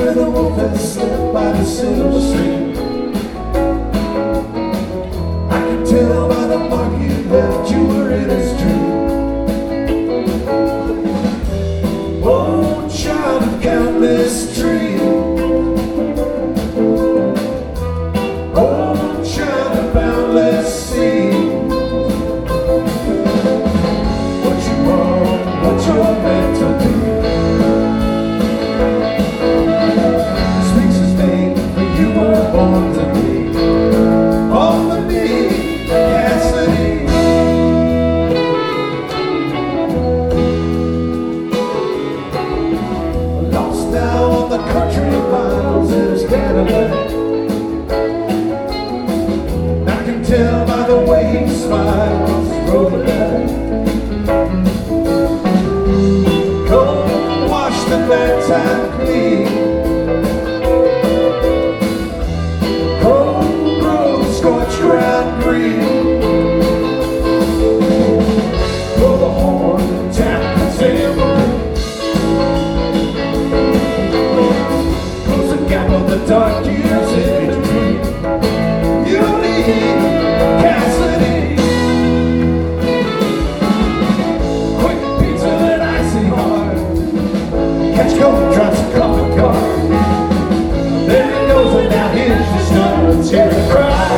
with a wolf that slept by the silver stream. I can tell by the mark you left you were in his dream. Oh, child of countless dreams. Oh, child of boundless sea. What you are, what you're meant to be. Speaks his name, for you were born to be. All for me, Cassidy. Lost now on the country miles is Cadillac. I can tell by the way he smiles, rolling back. Cold wash the bad time clean. Cold road scorched ground green. Blow the horn and tap the tambourine. Close the gap of the dark years in between. You need Cassidy. Quick pizza and icy hard. Catch cold drops of coffee car. There he goes and now here's the stars. Hear him cry.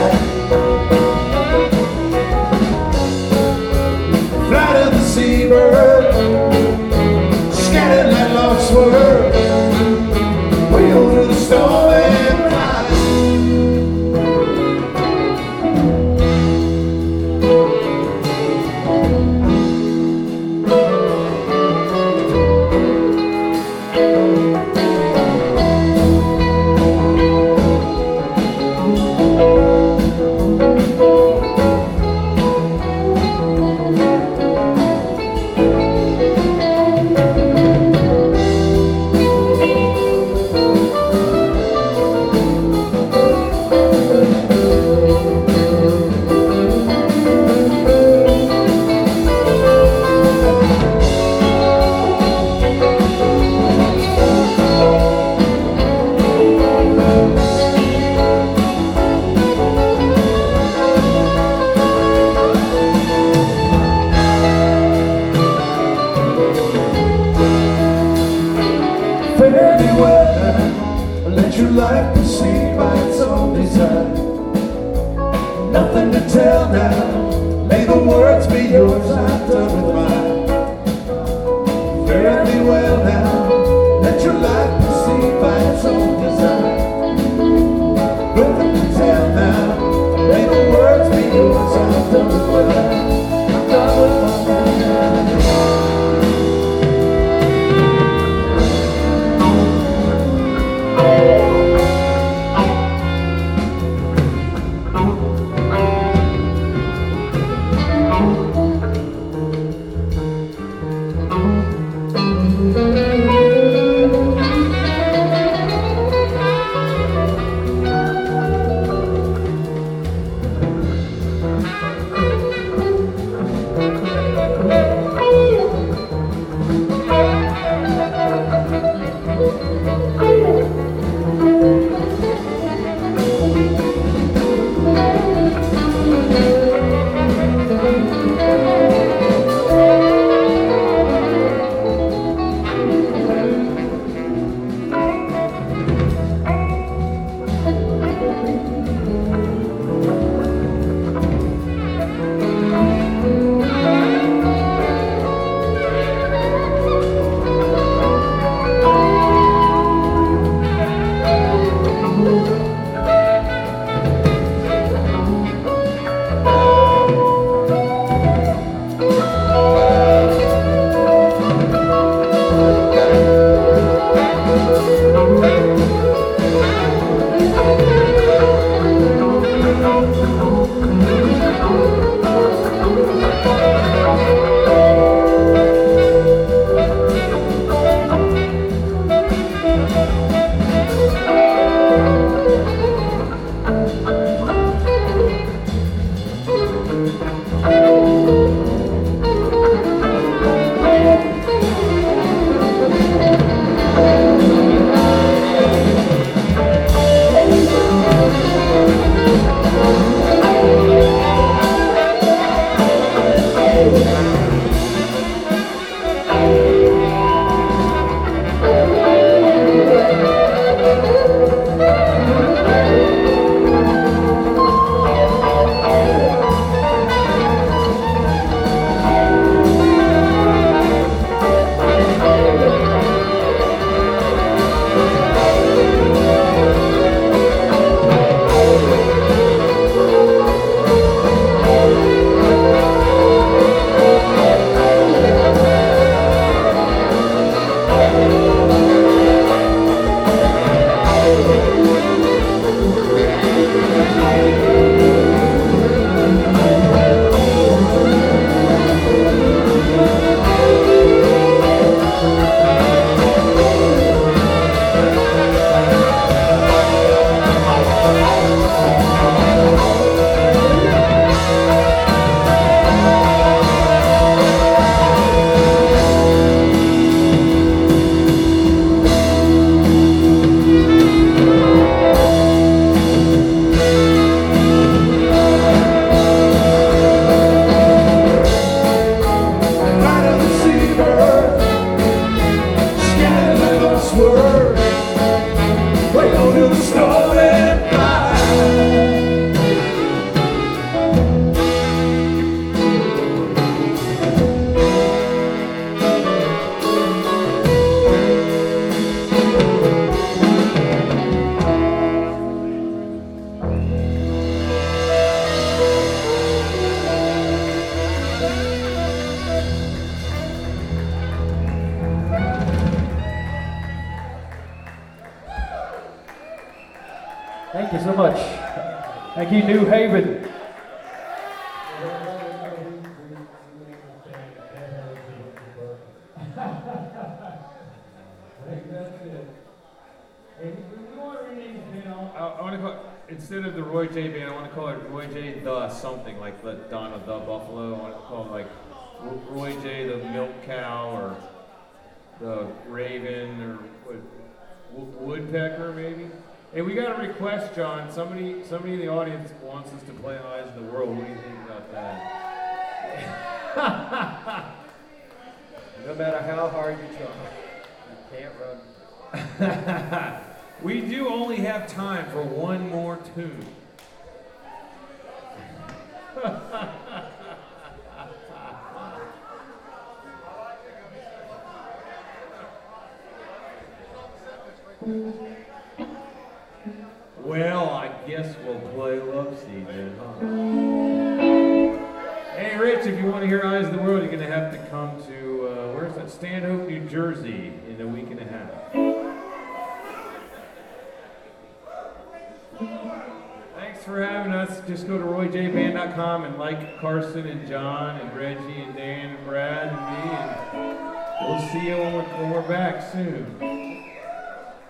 Flight of the seabird. Scattered like lost swerve. Wheel through the storm and ride. Fare thee well, let your life proceed by its own design. Nothing to tell now, may the words be yours, I've done with mine. Fare thee well now, let your life proceed by its own design. Nothing to tell now, may the words be yours, I've done with mine. I've done with mine. world. Play on till the storm and fly. Thank you so much. Thank you, New Haven. I want to call, instead of the Roy J Band, I want to call it Roy J the something, like the Donna the Buffalo. I want to call it like Roy J the Milk Cow, or the Raven, or Woodpecker maybe. Hey, we got a request, John. Somebody in the audience wants us to play Eyes of the World. What do you think about that? No matter how hard you try, you can't run. We do only have time for one more tune. Well, I guess we'll play Love Seed then, huh? Hey, Rich, if you want to hear Eyes of the World, you're going to have to come to, where's that? Stanhope, New Jersey in a week and a half. Thanks for having us. Just go to royjband.com and like Carson and John and Reggie and Dan and Brad and me, and we'll see you when we're back soon.